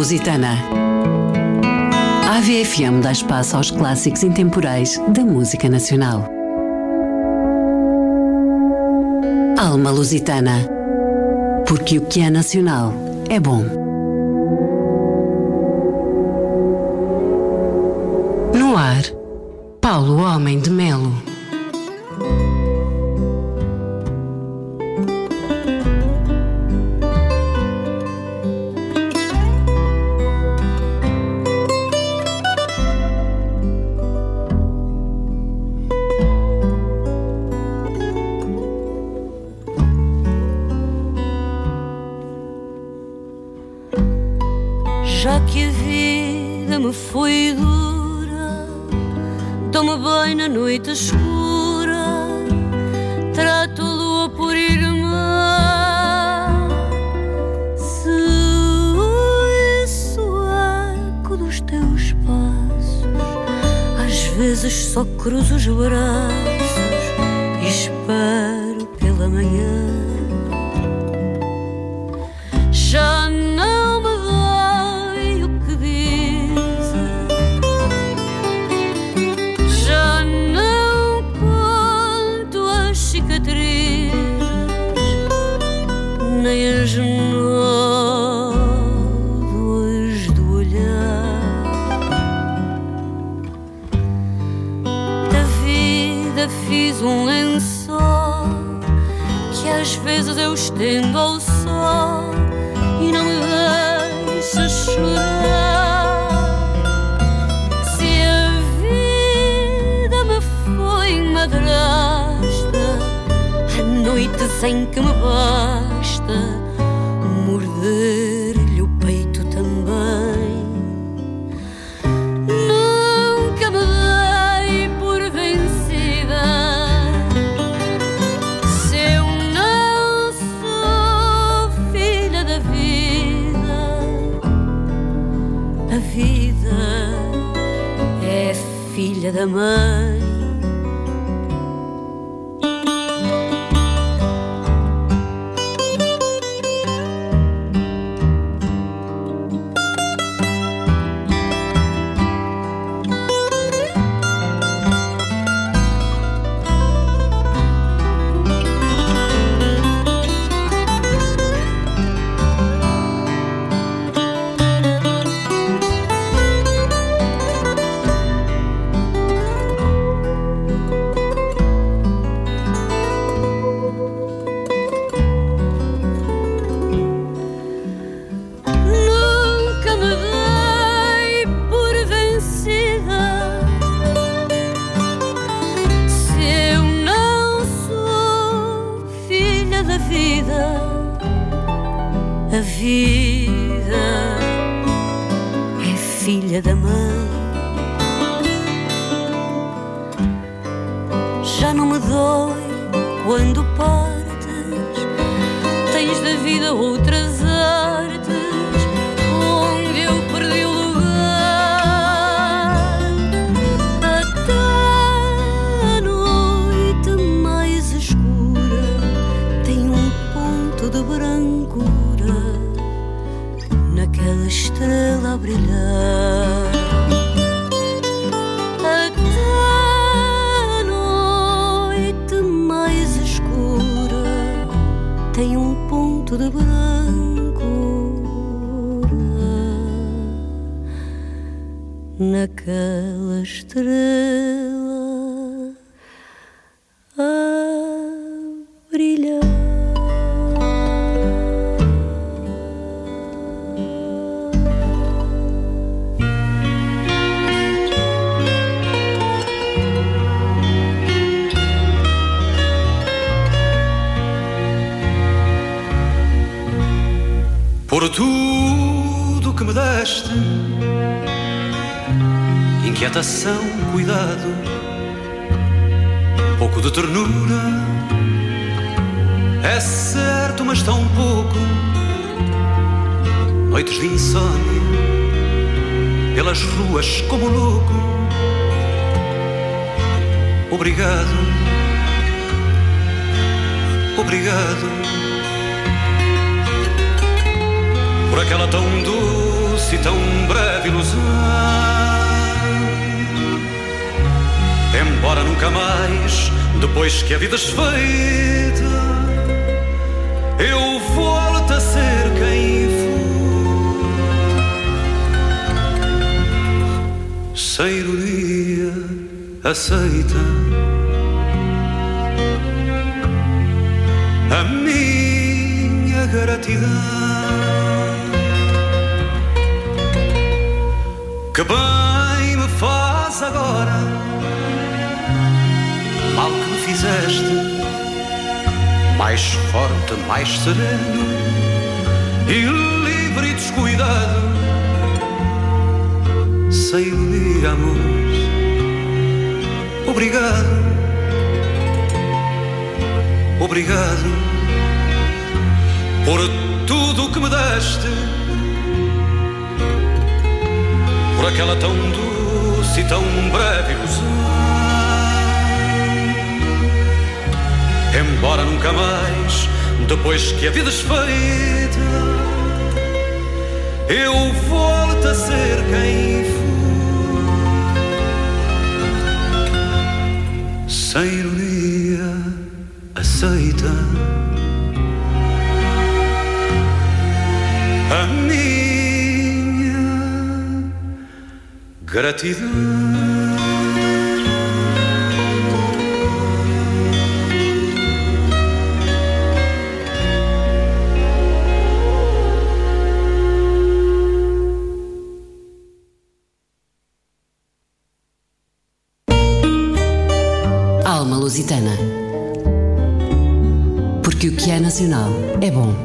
Lusitana. A AVFM dá espaço aos clássicos intemporais da música nacional. Alma Lusitana. Porque o que é nacional é bom. No ar, Paulo Homem de Melo. Já que a vida me foi dura, dou-me bem na noite escura, trato a lua por irmã. Se ouço o eco dos teus passos, às vezes só cruzo os braços e espero pela manhã. Já não me dói o que dizem, já não conto as cicatrizes, nem as nódoas do olhar. Da vida fiz um lençol que às vezes eu estendo ao sol e não me deixa chorar. Se a vida me foi madrasta, a noite sem que me basta morder-lhe o peito também. Nunca me dei por vencida, se eu não sou filha da vida. A vida é filha da mãe. Nunca me dei por vencida, se eu não sou filha da vida. A vida é filha da mãe. Já não me dói quando partes, tens da vida outras artes, onde eu perdi o lugar. Até a noite mais escura tem um ponto de brancura naquela estrela a brilhar. Até a noite mais escura tem um ponto de brancura naquela estrela a brilhar. Por tudo que me deste, inquietação, cuidado, pouco de ternura, é certo, mas tão pouco. Noites de insônia, pelas ruas como louco. Obrigado, obrigado por aquela tão doce doce e tão breve ilusão. Embora nunca mais, depois que a vida se feita, eu volto a ser quem fui. Sem ironia aceita a minha gratidão. Que bem me faz agora, mal que me fizeste, mais forte, mais sereno e livre e descuidado. Sem ironia, amor, obrigado, obrigado por tudo o que me deste, por aquela tão doce e tão breve ilusão. Embora nunca mais, depois que a vida se feita, eu volto a ser quem fui. Sem ironia aceita a minha gratidão. Alma Lusitana. Porque o que é nacional é bom.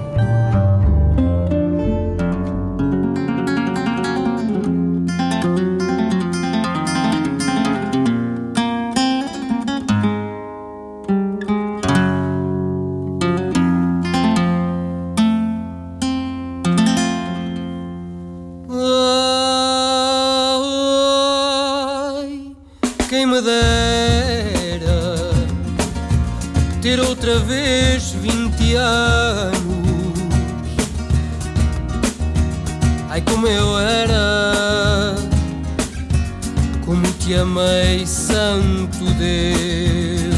Quem me dera ter outra vez 20 anos. Ai, como eu era, como te amei, santo Deus.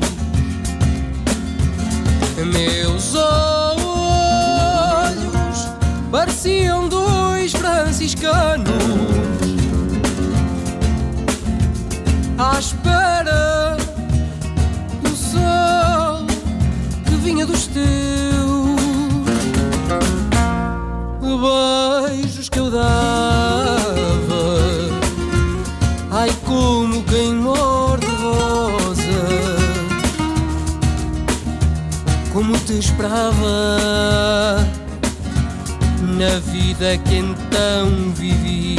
Meus olhos pareciam dois franciscanos à espera do sol que vinha dos teus beijos que eu dava. Ai, como quem morde rosa, como te esperava na vida que então vivi.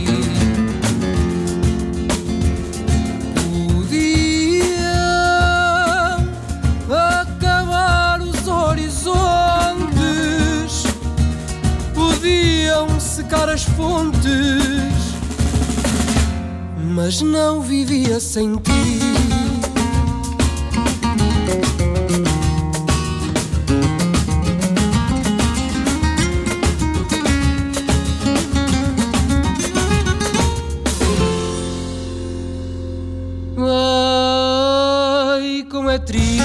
Podiam secar as fontes, mas não vivia sem ti. Ai, como é triste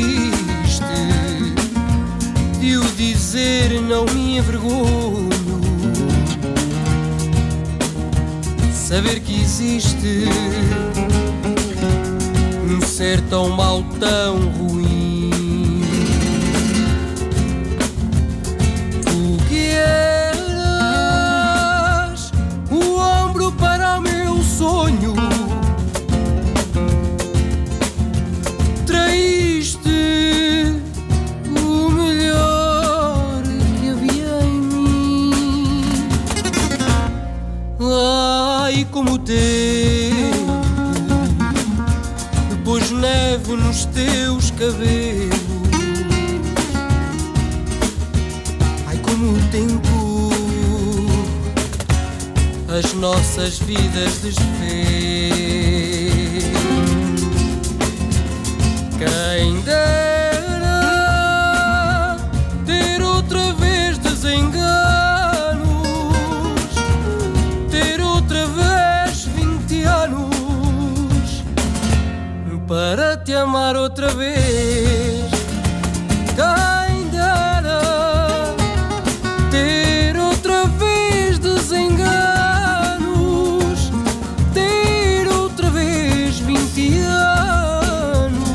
de o dizer, não me envergonho. Saber que existe um ser tão mau, tão ruim. Tu que eras o ombro para o meu sonho, traíste o melhor que havia em mim. Ai, como o tempo pôs neve nos teus cabelos. Ai, como o tempo as nossas vidas desfez. Quem dera ter outra vez desenganos amar outra vez. Quem dera ter outra vez desenganos, ter outra vez 20 anos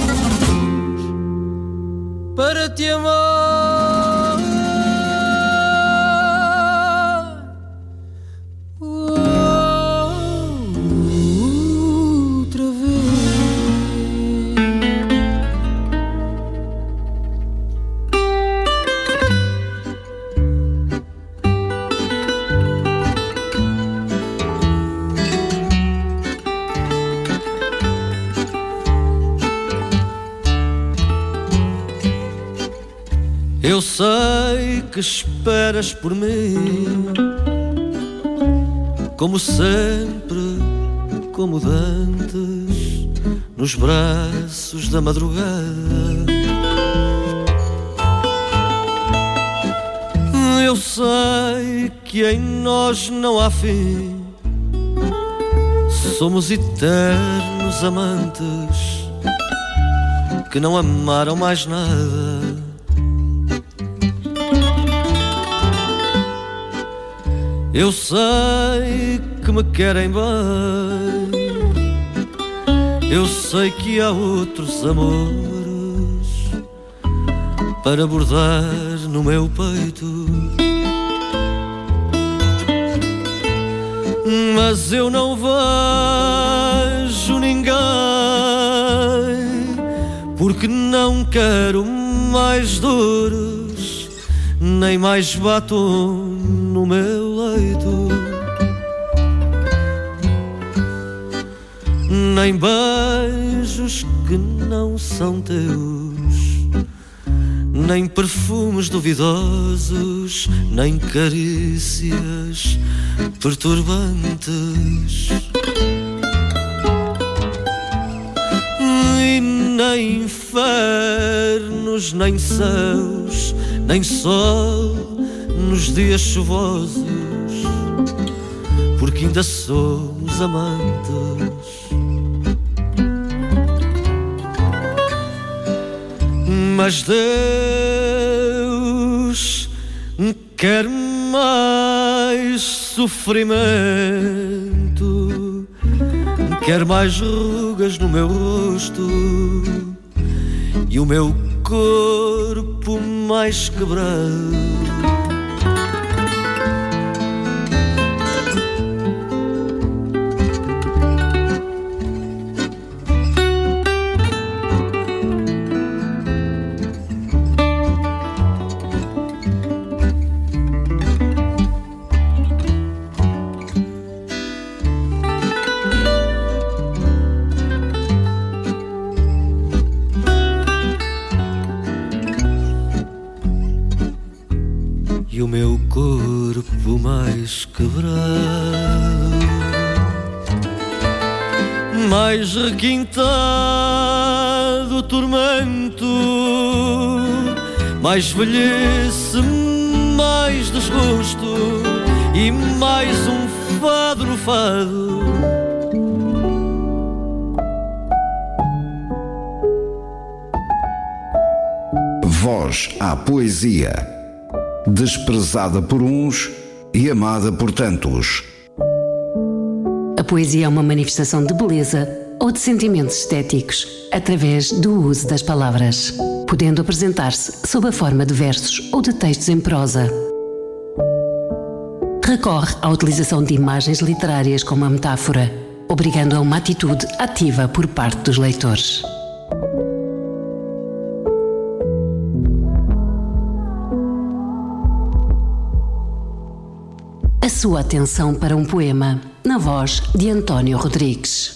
para te amar. Eu sei que esperas por mim, como sempre, como dantes, nos braços da madrugada. Eu sei que em nós não há fim, somos eternos amantes que não amaram mais nada. Eu sei que me querem bem, eu sei que há outros amores para bordar no meu peito, mas eu não vejo ninguém, porque não quero mais dores, nem mais batom no meu leito, nem beijos que não são teus, nem perfumes duvidosos, nem carícias perturbantes, e nem infernos, nem céus, nem sol nos dias chuvosos, porque ainda somos amantes. Mas Deus quer mais sofrimento, quer mais rugas no meu rosto e o meu corpo mais quebrado. E o meu corpo mais quebrado, mais requintado tormento, mais velhice, mais desgosto e mais um fado no fado. Voz à poesia, desprezada por uns e amada por tantos. A poesia é uma manifestação de beleza ou de sentimentos estéticos através do uso das palavras, podendo apresentar-se sob a forma de versos ou de textos em prosa. Recorre à utilização de imagens literárias como a metáfora, obrigando a uma atitude ativa por parte dos leitores. A sua atenção para um poema, na voz de António Rodrigues.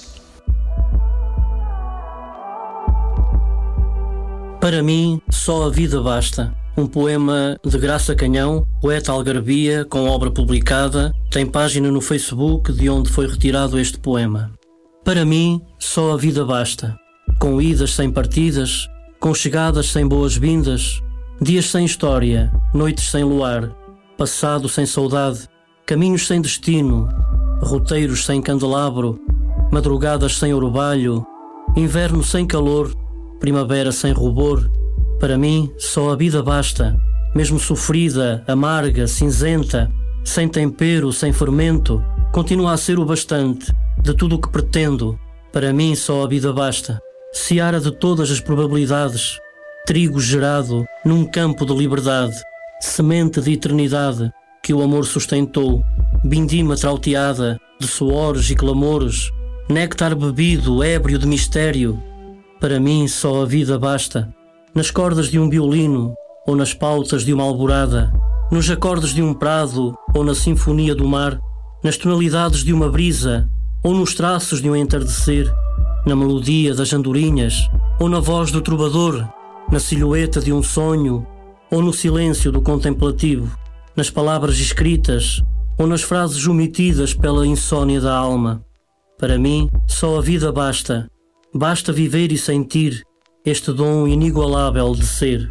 Para mim, só a vida basta. Um poema de Graça Canhão, poeta algarvia, com obra publicada, tem página no Facebook de onde foi retirado este poema. Para mim, só a vida basta. Com idas sem partidas, com chegadas sem boas-vindas, dias sem história, noites sem luar, passado sem saudade, caminhos sem destino, roteiros sem candelabro, madrugadas sem orvalho, inverno sem calor, primavera sem rubor. Para mim só a vida basta, mesmo sofrida, amarga, cinzenta, sem tempero, sem fermento, continua a ser o bastante de tudo o que pretendo. Para mim só a vida basta, seara de todas as probabilidades, trigo gerado num campo de liberdade, semente de eternidade que o amor sustentou, vindima trauteada de suores e clamores, néctar bebido, ébrio de mistério. Para mim só a vida basta, nas cordas de um violino ou nas pautas de uma alvorada, nos acordes de um prado ou na sinfonia do mar, nas tonalidades de uma brisa ou nos traços de um entardecer, na melodia das andorinhas ou na voz do trovador, na silhueta de um sonho ou no silêncio do contemplativo, nas palavras escritas ou nas frases omitidas pela insônia da alma. Para mim, só a vida basta. Basta viver e sentir este dom inigualável de ser.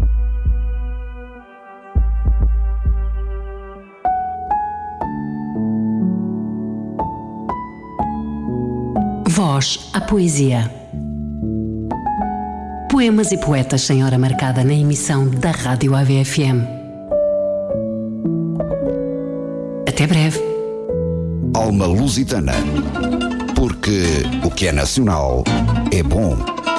Voz à poesia. Poemas e poetas sem hora marcada na emissão da Rádio AVFM. Até breve. Alma Lusitana. Porque o que é nacional é bom.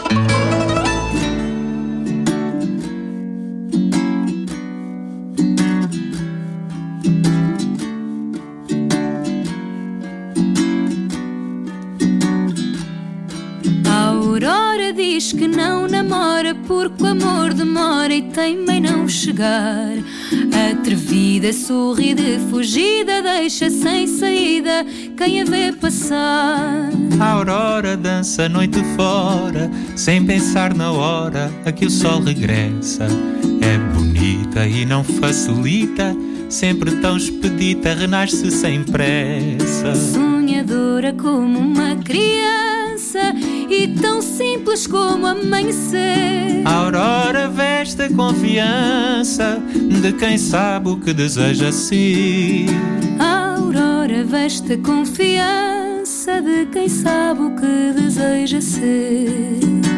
Diz que não namora porque o amor demora e teima em não chegar. Atrevida, sorri de fugida, deixa sem saída quem a vê passar. A aurora dança a noite fora, sem pensar na hora a que o sol regressa. É bonita e não facilita, sempre tão expedita, renasce sem pressa. Sonhadora como uma criança e tão simples como amanhecer. A aurora veste a confiança de quem sabe o que deseja ser. A aurora veste a confiança de quem sabe o que deseja ser.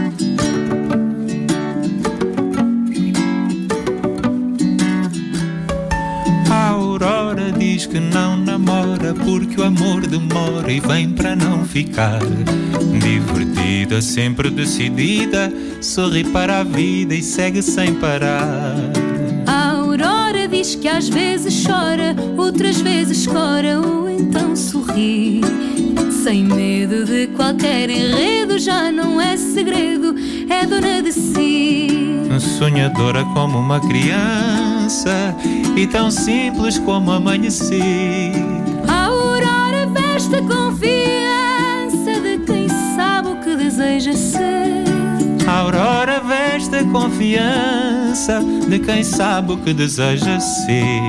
A aurora diz que não namora porque o amor demora e vem para não ficar. Divertida, sempre decidida, sorri para a vida e segue sem parar. A aurora diz que às vezes chora, outras vezes cora ou então sorri. Sem medo de qualquer enredo, já não é segredo, é dona de si. Sonhadora como uma criança e tão simples como amanhecer. A aurora veste a confiança de quem sabe o que deseja ser. A aurora veste a confiança de quem sabe o que deseja ser.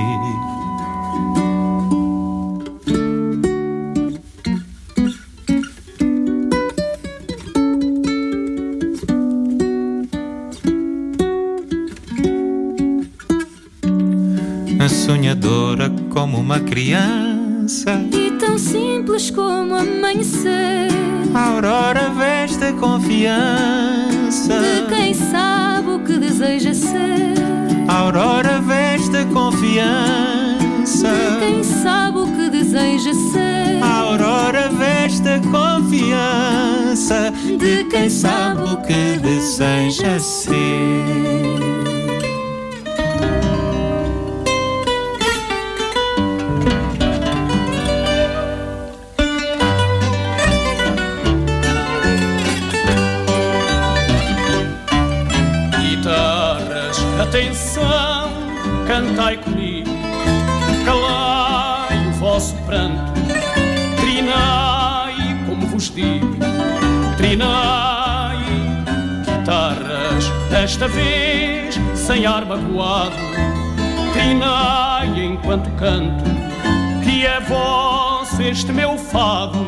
Sonhadora como uma criança e tão simples como amanhecer. A aurora veste a confiança de quem sabe o que deseja ser. A aurora veste a confiança de quem sabe o que deseja ser. A aurora veste a confiança de quem sabe o que deseja ser. Atenção, cantai comigo, calai o vosso pranto, trinai, como vos digo, trinai, guitarras, desta vez sem ar magoado, trinai enquanto canto, que é vosso este meu fado.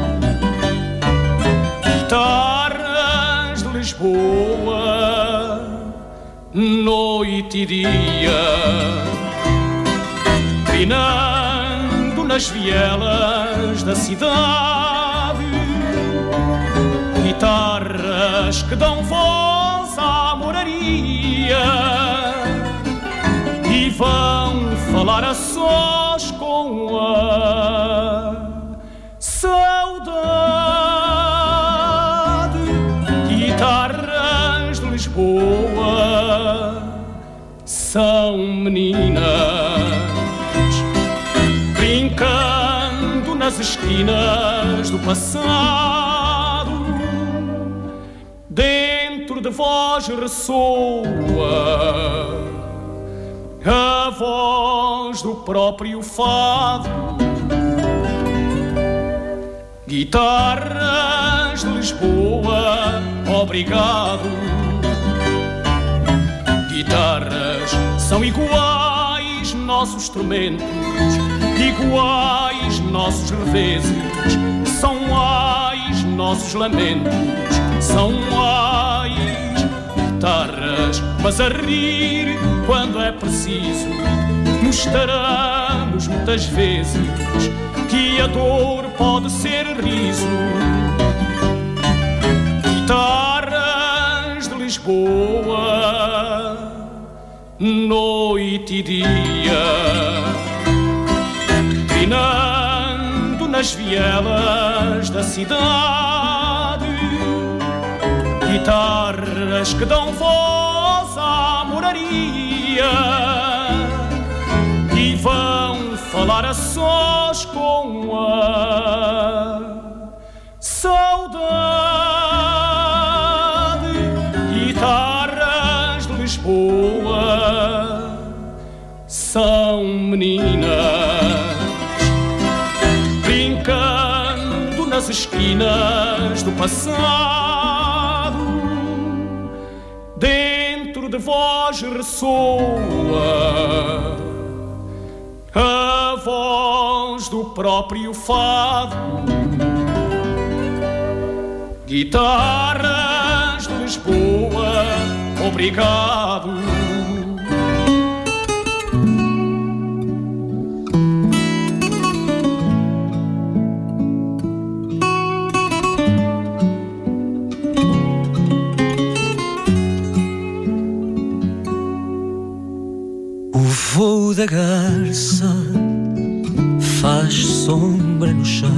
Guitarras de Lisboa, noite e dia, trinando nas vielas da cidade. guitarras que dão voz à moraria e vão falar a sós com a saudade. Guitarras de Lisboa são meninas brincando nas esquinas do passado. Dentro de vós ressoa a voz do próprio fado. Guitarras de Lisboa, obrigado. Guitarras são iguais nossos tormentos, iguais nossos reveses, são ais nossos lamentos, são ais guitarras, mas a rir quando é preciso. Mostramos muitas vezes que a dor pode ser riso. Guitarras de Lisboa, noite e dia, trinando nas vielas da cidade. Guitarras que dão voz à moraria e vão falar a sós com a saudade. Guitarras de Lisboa são meninas brincando nas esquinas do passado. Dentro de vós ressoa a voz do próprio fado. Guitarras de Lisboa, obrigado. O voo da garça faz sombra no chão,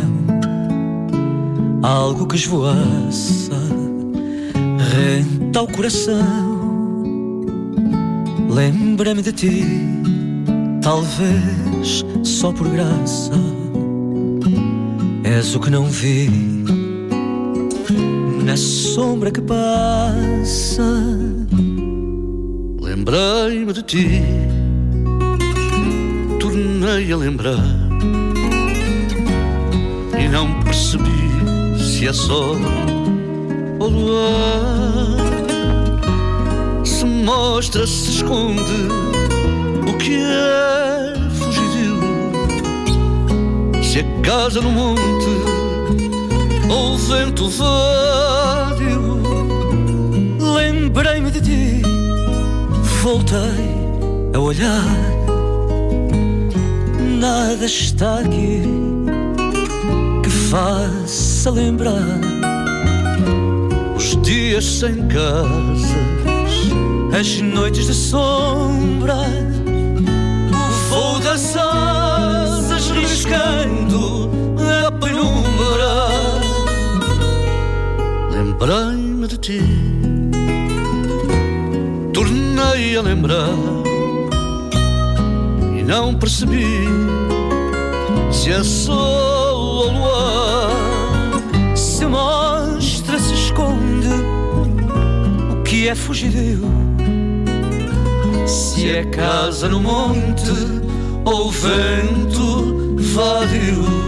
algo que esvoaça renta ao coração. Lembra-me de ti, talvez só por graça. És o que não vi na sombra que passa. Lembrei-me de ti, tornei a lembrar e não percebi se é sol ou luar. Se mostra, se esconde, o que é fugidio, se é casa no monte ou vento vádio. Lembrei-me de ti, voltei a olhar, nada está aqui que faça lembrar os dias sem casas, as noites de sombra, o voo das asas riscando a penumbra. Lembrei-me de ti, tornei a lembrar e não percebi se é sol ou luar. Se mostra, se esconde, o que é fugidio, se é casa no monte ou vento vádio.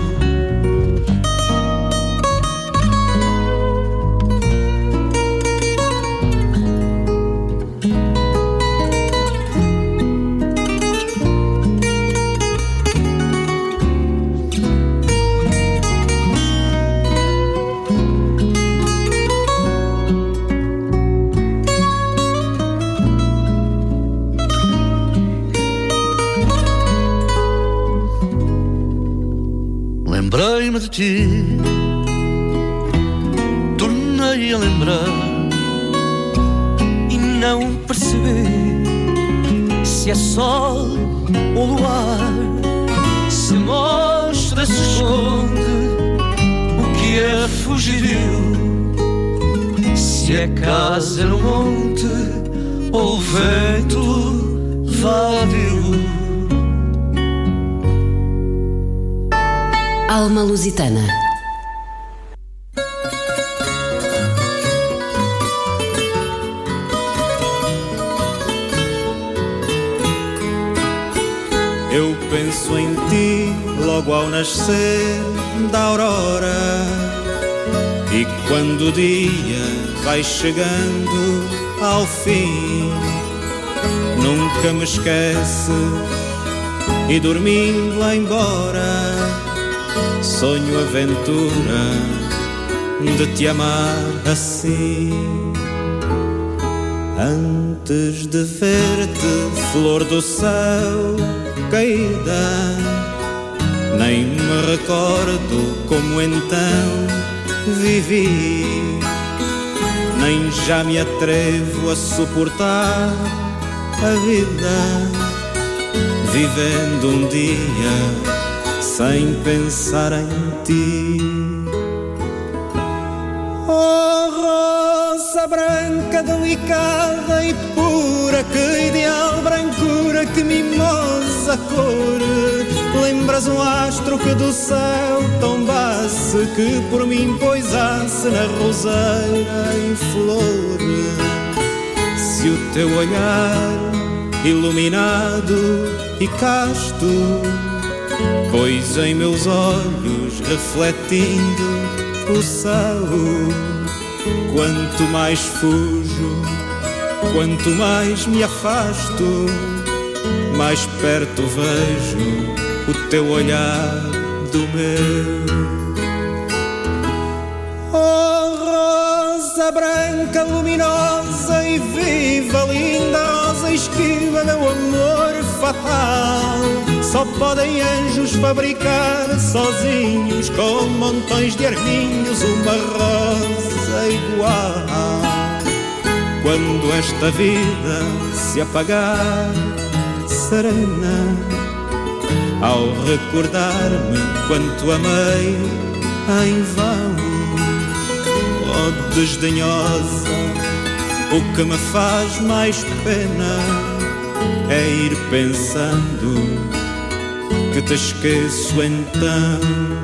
Lembrei-me de ti, tornei voltei a lembrar e não percebi se é sol ou luar, se mostra, se esconde o que é fugidio, se é casa no monte ou vento vadio. Alma Lusitana. Eu penso em ti logo ao nascer da aurora, e quando o dia vai chegando ao fim, nunca me esqueces e dormindo lá embora sonho a aventura de te amar assim. Antes de ver-te, flor do céu caída, nem me recordo como então vivi, nem já me atrevo a suportar a vida, vivendo um dia sem pensar em ti. Oh, rosa branca, delicada e pura, que ideal brancura, que mimosa cor. Lembras um astro que do céu tombasse, que por mim poisasse na roseira em flor. Se o teu olhar iluminado e casto pois em meus olhos refletindo o céu, quanto mais fujo, quanto mais me afasto, mais perto vejo o teu olhar do meu. Oh, rosa branca, luminosa e viva, linda rosa esquiva, meu amor fatal. Só podem anjos fabricar sozinhos, com montões de arminhos, uma rosa igual. Quando esta vida se apagar serena, ao recordar-me quanto amei em vão, oh desdenhosa, o que me faz mais pena é ir pensando que te esqueço então.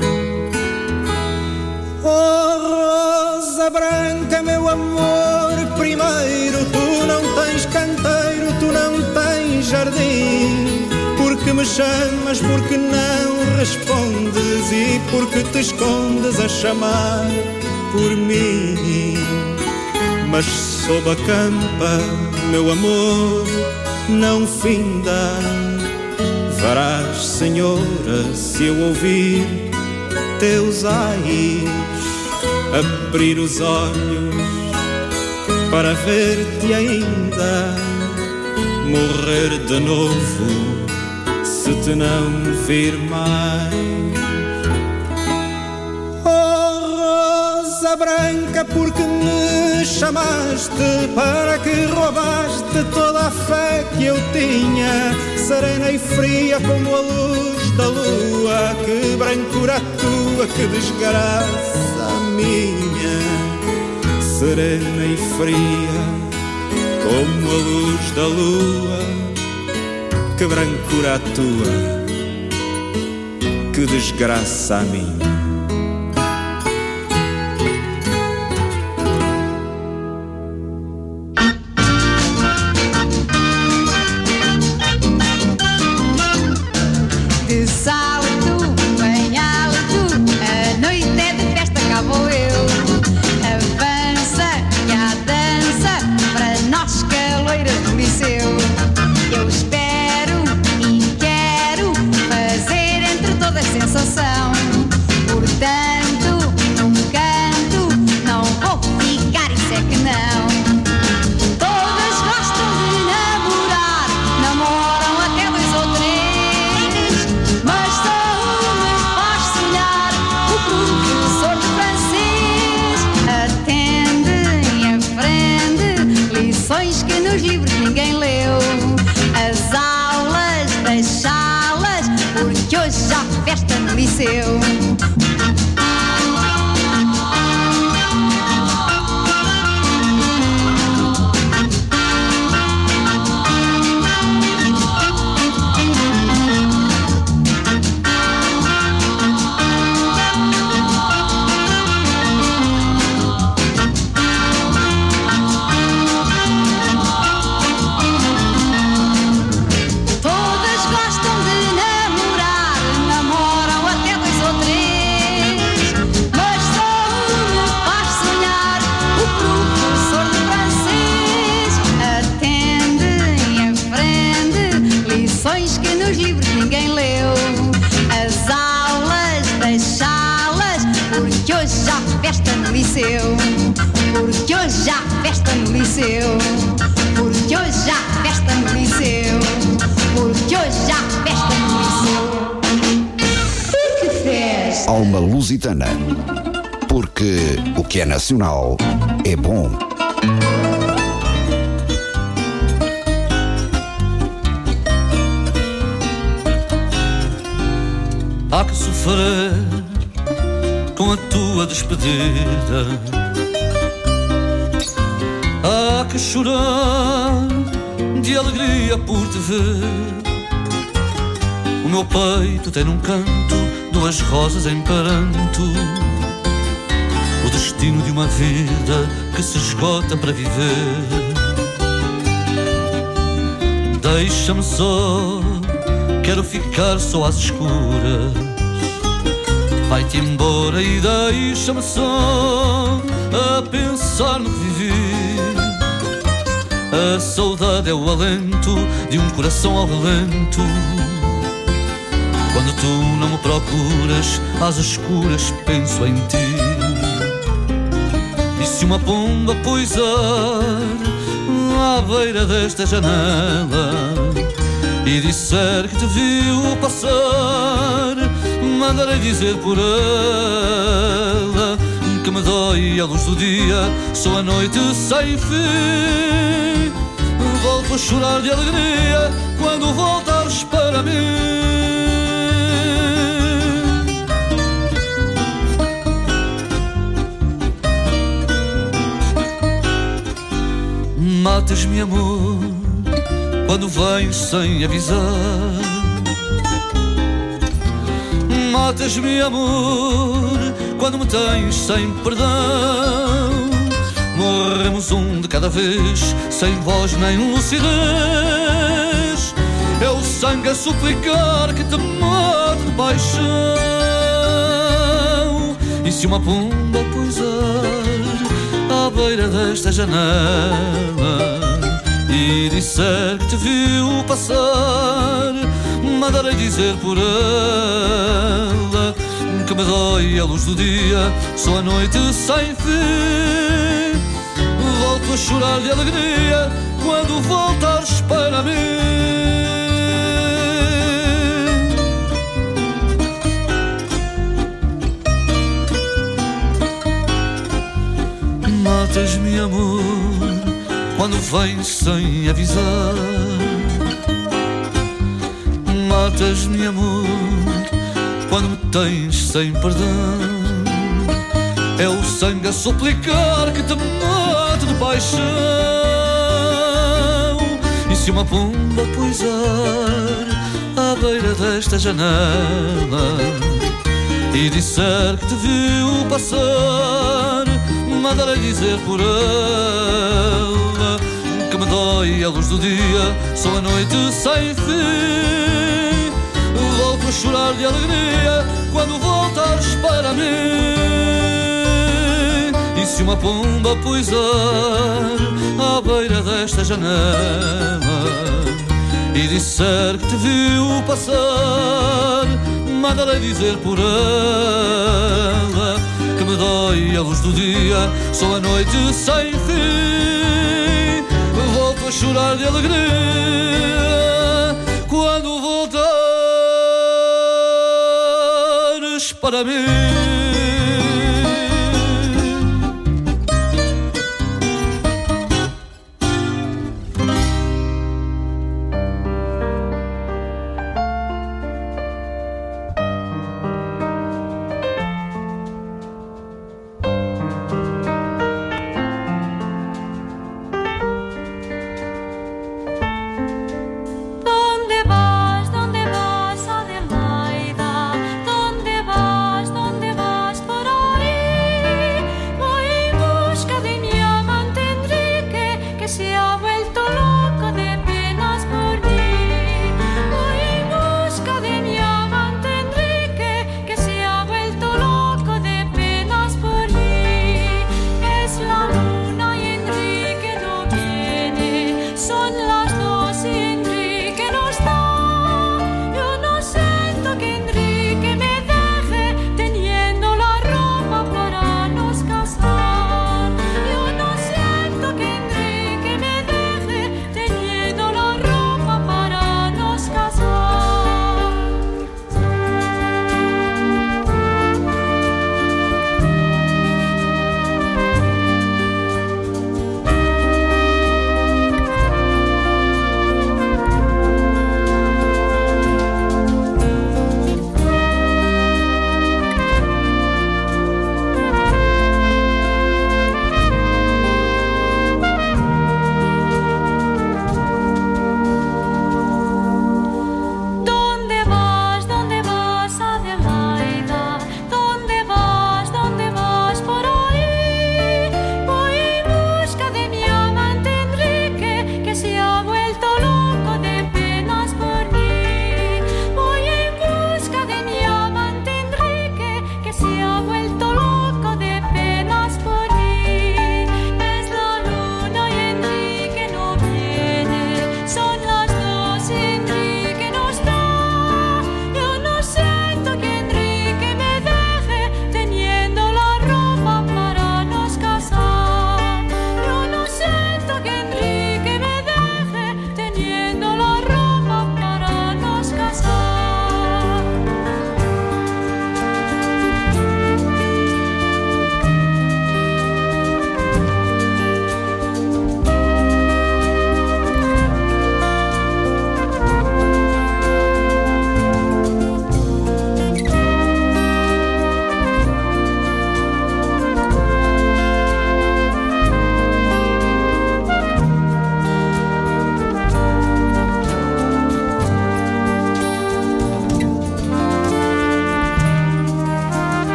Oh, rosa branca, meu amor primeiro, tu não tens canteiro, tu não tens jardim, porque me chamas, porque não respondes e porque te escondes a chamar por mim. Mas sob a campa, meu amor, não finda. Verás, senhora, se eu ouvir teus ais, abrir os olhos para ver-te ainda, morrer de novo se te não vir mais. Oh, rosa branca, porque me chamaste, para que roubaste toda a fé que eu tinha, serena e fria como a luz da lua, que brancura a tua, que desgraça a minha. Serena e fria como a luz da lua, que brancura a tua, que desgraça a minha. Mas liceu. Porque hoje há festa no liceu. Porque hoje há festa no liceu. Porque hoje há festa no liceu. Que festa! Alma Lusitana. Porque o que é nacional é bom. Há que sofrer com a tua despedida, há que chorar de alegria por te ver. O meu peito tem num canto duas rosas em pranto, o destino de uma vida que se esgota para viver. Deixa-me só, quero ficar só às escuras. Vai-te embora e deixa-me só a pensar no que vivi. A saudade é o alento de um coração ao relento. Quando tu não me procuras, às escuras penso em ti. E se uma pomba pousar à beira desta janela e disser que te viu passar, mandarei dizer por ela que me dói a luz do dia, só a noite sem fim. Volto a chorar de alegria quando voltares para mim. Matas-me, amor, quando vens sem avisar. Matas-me, amor, quando me tens sem perdão. Morremos um de cada vez, sem voz nem lucidez. É o sangue a suplicar que te mate de paixão. E se uma pomba pousar à beira desta janela e disser que te viu passar, mandarei dizer por ela que me dói a luz do dia, só a noite sem fim. Volto a chorar de alegria quando voltares para mim. Matas-me, amor, quando vens sem avisar. Matas-me, amor, quando me tens sem perdão. É o sangue a suplicar que te mate de paixão. E se uma pomba pousar à beira desta janela e disser que te viu passar, mandarei dizer por ela que me dói a luz do dia, só a noite sem fim. Volto a chorar de alegria quando voltares para mim. E se uma pomba pousar à beira desta janela e disser que te viu passar, mandarei dizer por ela que me dói a luz do dia, só a noite sem fim. Volto a chorar de alegria quando voltares para mim.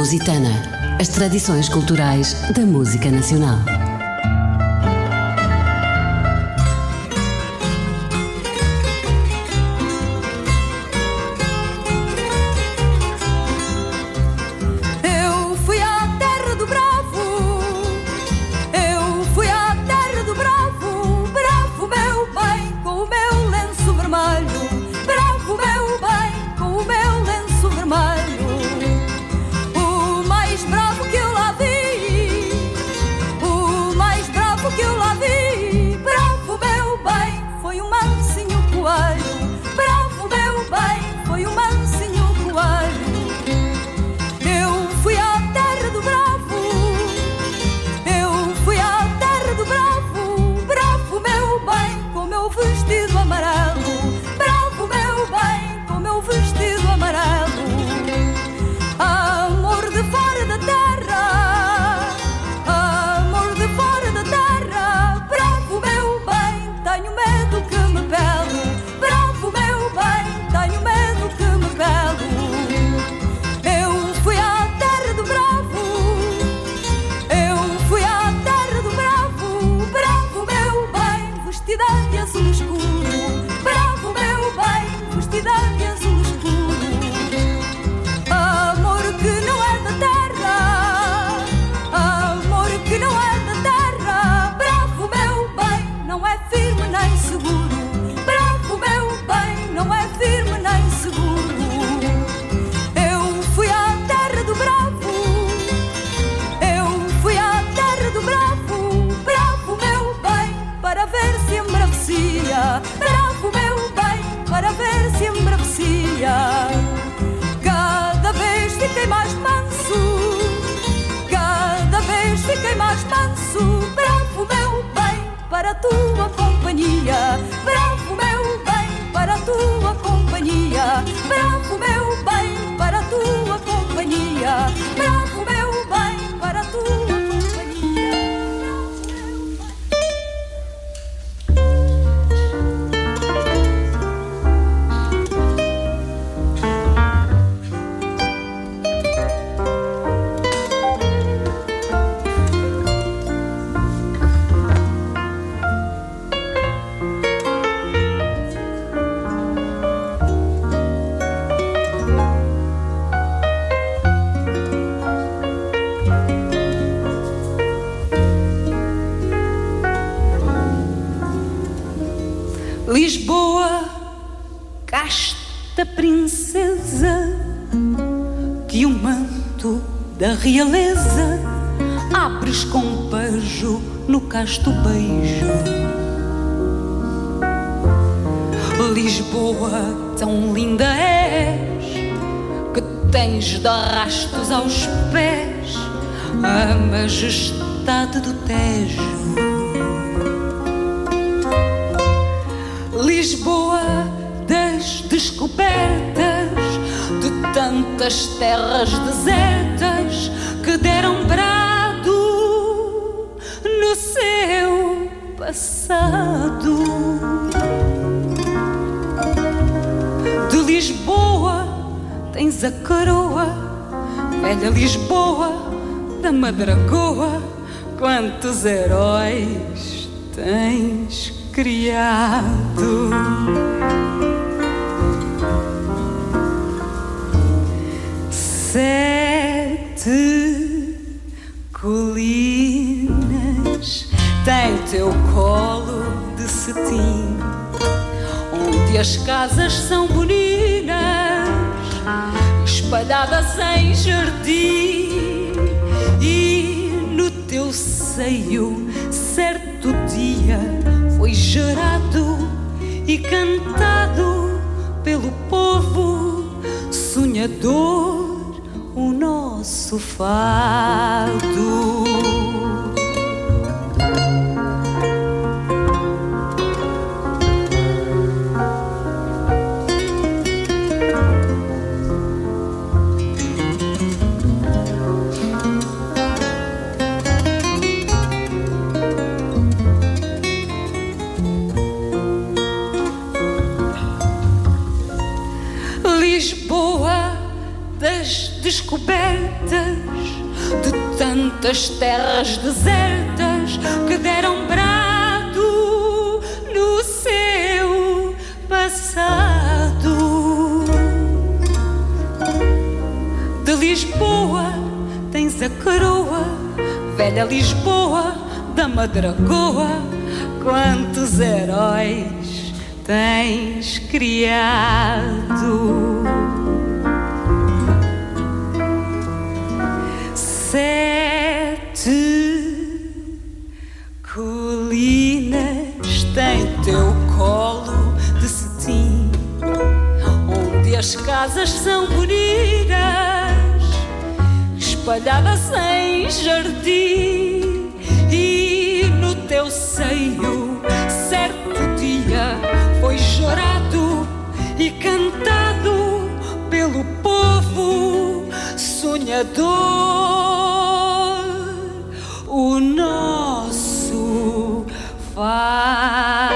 Lusitana. As tradições culturais da música nacional. Cada vez fiquei mais manso, cada vez fiquei mais manso. Bravo meu bem, para a tua companhia. Bravo meu bem, para a tua companhia. Bravo meu bem, para a tua companhia. Bravo meu bem, para a tua companhia. Lisboa, casta princesa, que o manto da realeza abres com beijo no casto beijo. Lisboa, tão linda és, que tens de arrastos aos pés a majestade do Tejo. Lisboa das descobertas, de tantas terras desertas que deram brado no seu passado. De Lisboa tens a coroa, velha Lisboa da Madragoa. Quantos heróis tens criado. Sete colinas tem teu colo de cetim, onde as casas são boninas, espalhadas em jardim, e no teu seio certo dia foi gerado e cantado pelo povo sonhador o nosso fado. Lisboa das descobertas, de tantas terras desertas que deram brado no seu passado. De Lisboa tens a coroa, velha Lisboa da Madragoa. Quantos heróis tens criado? 7 colinas tem teu colo de cetim, onde as casas são bonitas, espalhadas em jardim, e no teu seio certo dia foi chorado e cantado pelo povo sonhador, o nosso fado.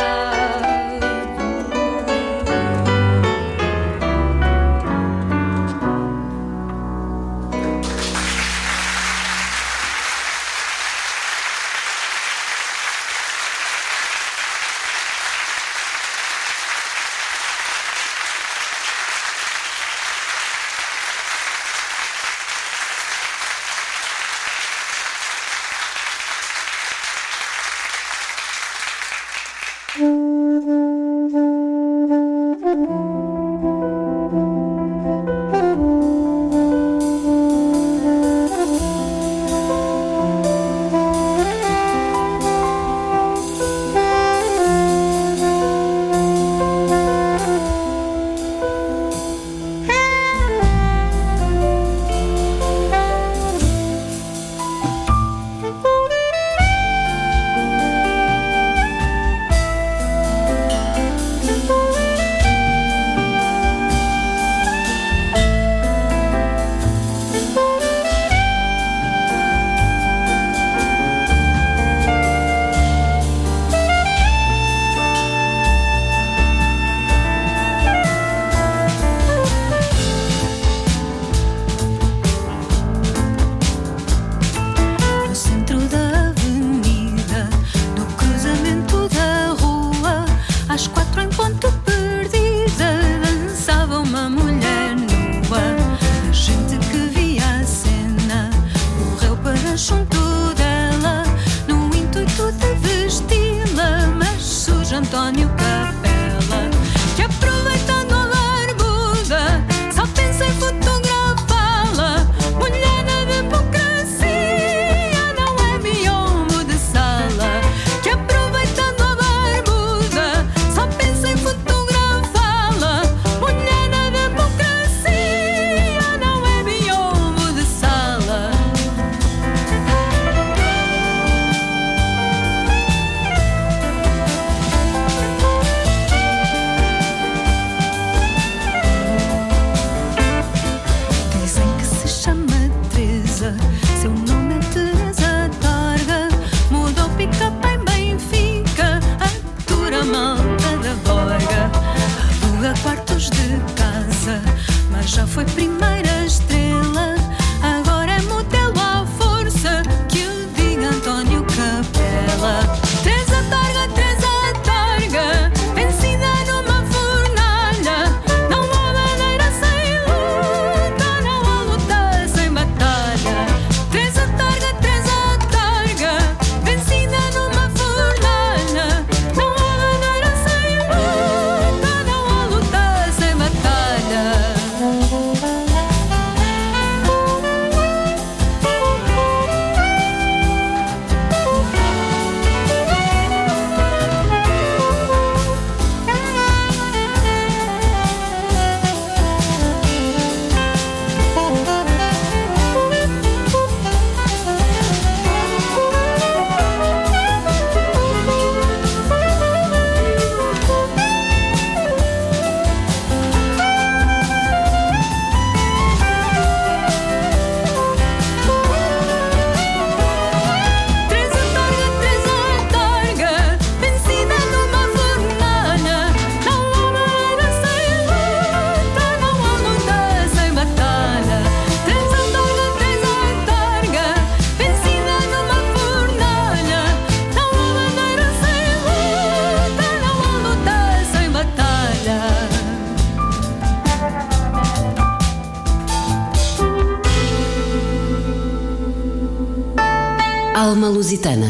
Alma Lusitana.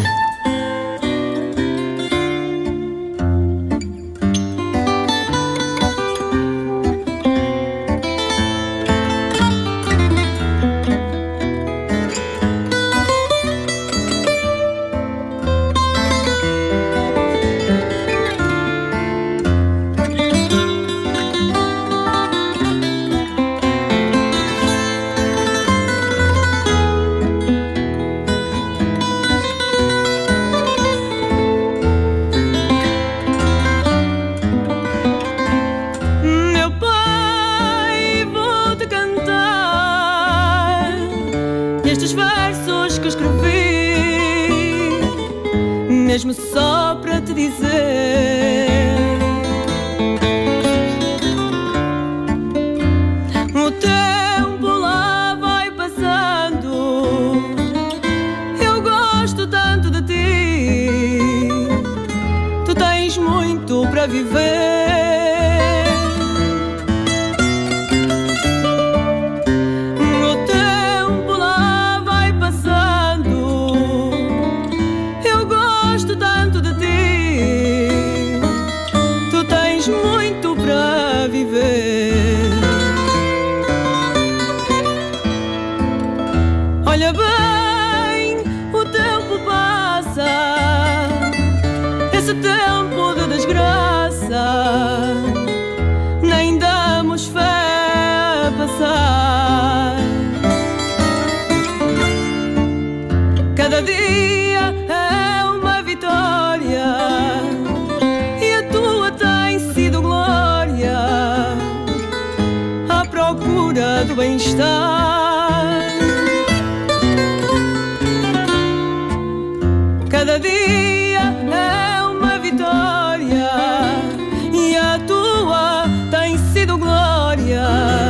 Mesmo só para te dizer, o tempo lá vai passando, eu gosto tanto de ti, tu tens muito para viver. Olha bem, o tempo passa, esse tempo de desgraça, nem damos fé a passar. Cada dia é uma vitória e a tua tem sido glória, à procura do bem-estar. Cada dia é uma vitória e a tua tem sido glória,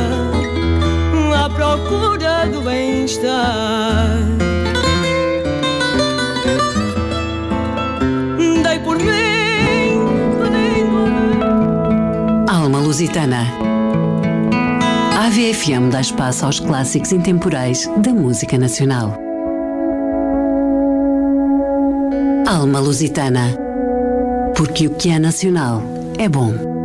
à procura do bem-estar. Dei por mim, Alma Lusitana. A AVFM dá espaço aos clássicos intemporais da música nacional. Alma Lusitana, porque o que é nacional é bom.